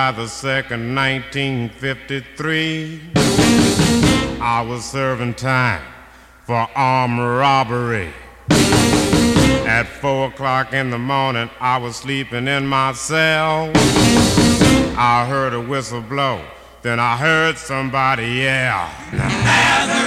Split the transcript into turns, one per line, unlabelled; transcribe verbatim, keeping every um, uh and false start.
July the second, nineteen fifty-three, I was serving time for armed robbery. At four o'clock in the morning, I was sleeping in my cell. I heard a whistle blow, then I heard somebody yell.